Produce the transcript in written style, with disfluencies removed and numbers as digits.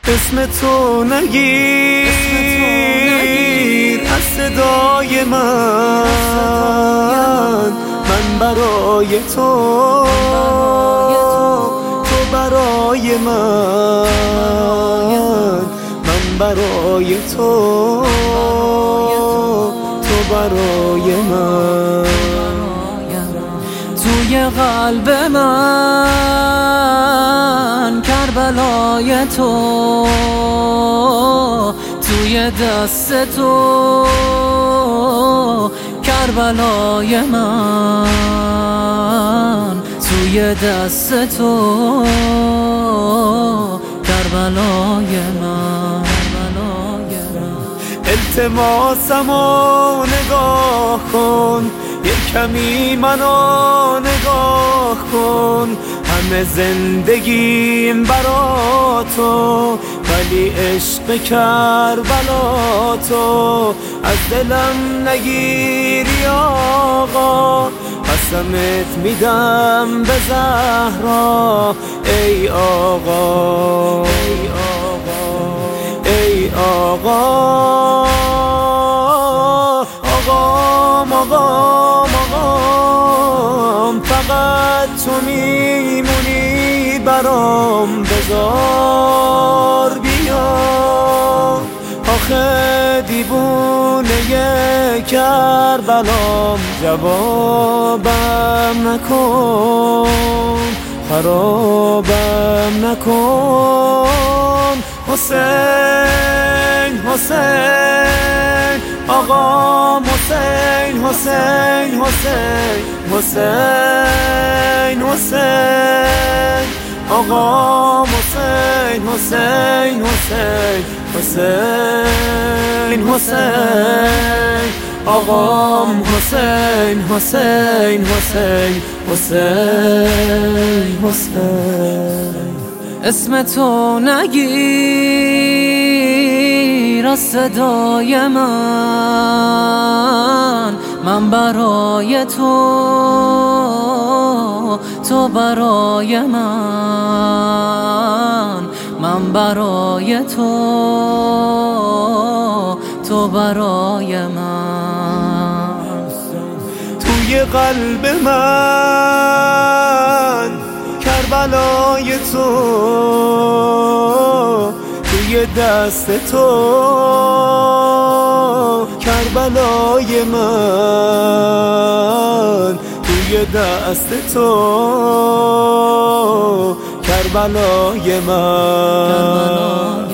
اسم تو نگیر از صدای من برای تو برای من برای تو برای من. توی قلب من کربلای تو، توی دست تو کربلای من، توی دست تو کربلای من. التماسمو نگاه کن، یک کمی منو نگاه کن. همه زندگیم برا تو، ولی عشق کربلا تو. از دلم نگیری آقا، قسمت میدم به زهرا. ای آقا ای آقا ای آقا، آقام آقام آقام، فقط تو میمونی برام. بذار بیام آخه دیوونه کربلام. جوابم نکن خرابم نکن. حسین حسین آقام، حسین حسین حسین حسین حسین آقام، حسین حسین حسین حسین حسین آقام، حسین حسین حسین حسین حسین. اسم تو نگیر از صدای من برای تو برای من برای تو برای من. توی قلب من کربلای تو، توی دست تو کربلای من، توی دست تو کربلای من.